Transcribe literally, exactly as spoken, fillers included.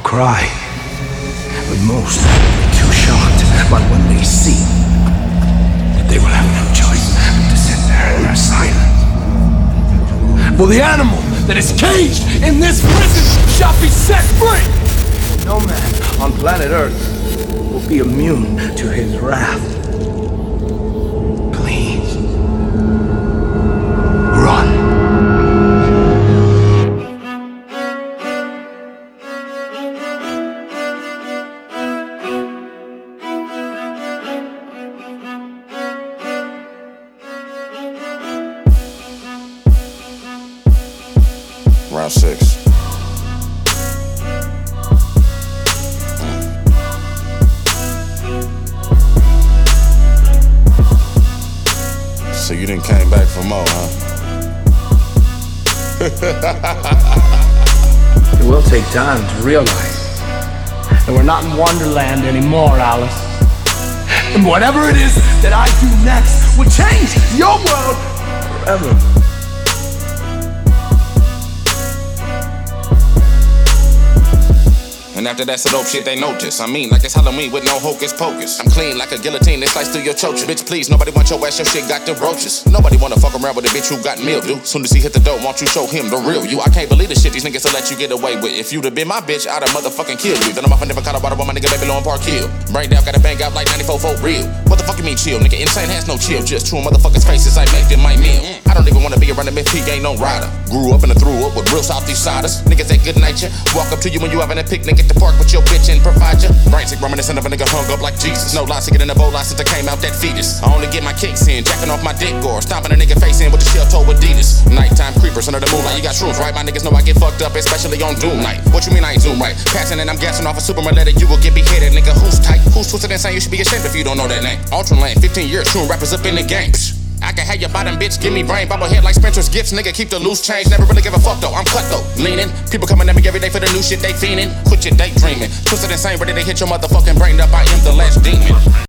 cry, but most will be too shocked by when they see that they will have no choice but to sit there in their silence. For the animal that is caged in this prison shall be set free! No man on planet Earth will be immune to his wrath. Please, run. Round six. So you done came back for more, huh? It will take time to realize that we're not in Wonderland anymore, Alice. And whatever it is that I do next will change your world forever. And after that's the dope shit they notice. I mean, like it's Halloween with no hocus pocus. I'm clean like a guillotine that slice through your choaches. Bitch, please, nobody want your ass, your shit got the roaches. Nobody wanna fuck around with a bitch who got mildew. Soon as he hit the door, won't you show him the real you? I can't believe the shit these niggas will let you get away with. If you'd have been my bitch, I'd have motherfucking killed you. Then I'm off and never caught a water with my nigga baby low and Park Hill. Brain down, gotta bang out like ninety-four for real. What the fuck you mean chill? Nigga, insane has no chill. Just chew motherfuckers' faces, I make them my meal. I don't even wanna be around him if he ain't no rider. Grew up and I threw up with real Southeast siders. Niggas ain't good nature. Walk up to you when you having a picnic at the park with your bitch and provide you. Brain sick, reminiscent of a nigga hung up like Jesus. No lie, sicker than a bowl lie since I came out that fetus. I only get my kicks in, jacking off my dick gore, stomping a nigga face in with the shell toe Adidas. Nighttime creepers under the moonlight, you got shrooms, right? My niggas know I get fucked up, especially on Doom night. What you mean I ain't Zoom right? Passing and I'm gassing off a Superman letter, you will get beheaded, nigga. Who's tight? Who's twisted and saying you should be ashamed if you don't know that name? Ultra lane, fifteen years, chewing rappers up in the game. I can have your bottom bitch, give me brain, bobblehead like Spencer's gifts, nigga, keep the loose change, never really give a fuck though, I'm cutthroat, leaning, people coming at me every day for the new shit they fiending, quit your daydreaming, twisted insane, ready to hit your motherfucking brain up, I am the last demon.